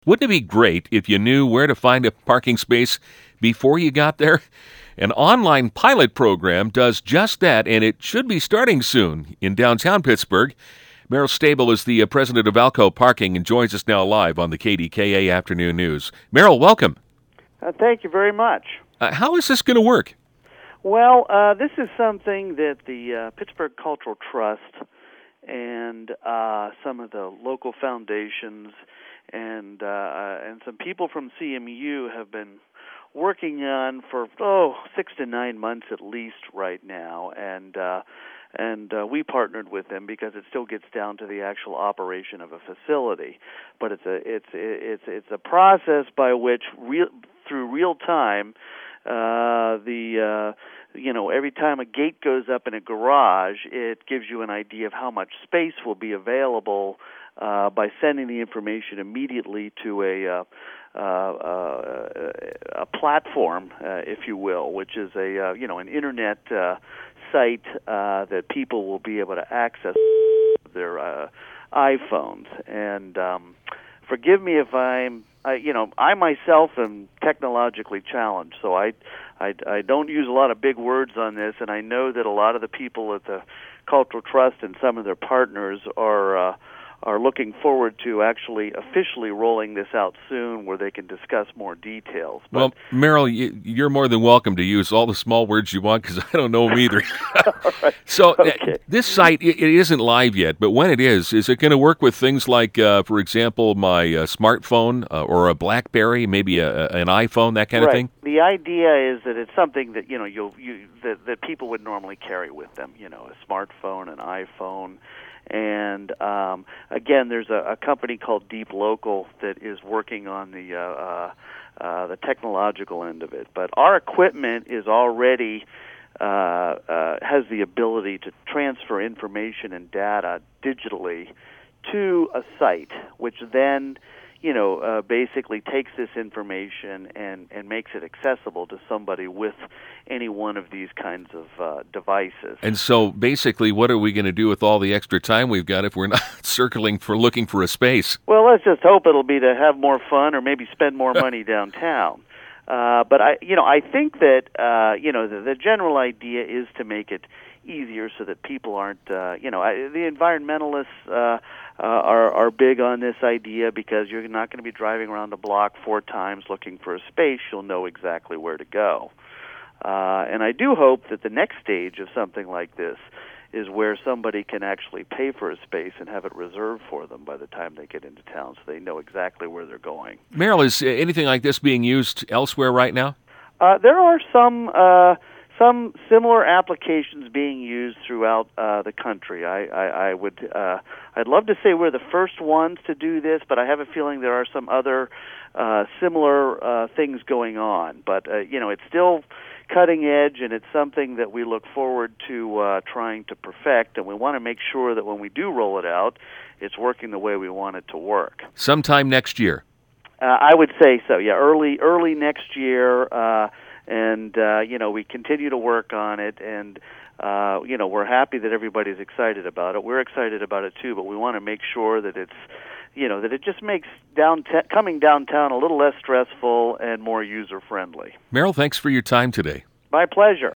Wouldn't it be great if you knew where to find a parking space before you got there? An online pilot program does just that, and it should be starting soon in downtown Pittsburgh. Meryl Stable is the president of Alco Parking and joins us now live on the KDKA Afternoon News. Meryl, welcome. Thank you very much. How is this going to work? Well, this is something that the Pittsburgh Cultural Trust and some of the local foundations and some people from CMU have been working on for 6 to 9 months at least right now, and we partnered with them because it still gets down to the actual operation of a facility. But it's a process by which through real time, every time a gate goes up in a garage, it gives you an idea of how much space will be available by sending the information immediately to a platform, if you will, which is an internet site that people will be able to access their iPhones. And forgive me if I myself am technologically challenged, so I don't use a lot of big words on this, and I know that a lot of the people at the Cultural Trust and some of their partners are looking forward to actually officially rolling this out soon where they can discuss more details. But, well, Meryl, you're more than welcome to use all the small words you want because I don't know them either. Right. So okay. This site, it isn't live yet, but when it is it going to work with things like, for example, my smartphone or a BlackBerry, maybe an iPhone, that kind of thing? The idea is that it's something that that people would normally carry with them, a smartphone, an iPhone. And again, there's a company called Deep Local that is working on the technological end of it. But our equipment is already has the ability to transfer information and data digitally to a site, which then basically takes this information and makes it accessible to somebody with any one of these kinds of devices. And so basically, what are we going to do with all the extra time we've got if we're not looking for a space? Well, let's just hope it'll be to have more fun or maybe spend more money downtown. But I think that the general idea is to make it easier so that people aren't the environmentalists are big on this idea because you're not going to be driving around the block 4 times looking for a space. You'll know exactly where to go. And I do hope that the next stage of something like this is where somebody can actually pay for a space and have it reserved for them by the time they get into town so they know exactly where they're going. Meryl, is anything like this being used elsewhere right now? There are some similar applications being used throughout the country. I'd love to say we're the first ones to do this, but I have a feeling there are some other similar things going on. But it's still cutting edge, and it's something that we look forward to trying to perfect, and we want to make sure that when we do roll it out, it's working the way we want it to work. Sometime next year. I would say so. Yeah, early next year. And we continue to work on it, and we're happy that everybody's excited about it. We're excited about it too, but we want to make sure that it's that it just makes coming downtown a little less stressful and more user friendly. Meryl, thanks for your time today. My pleasure.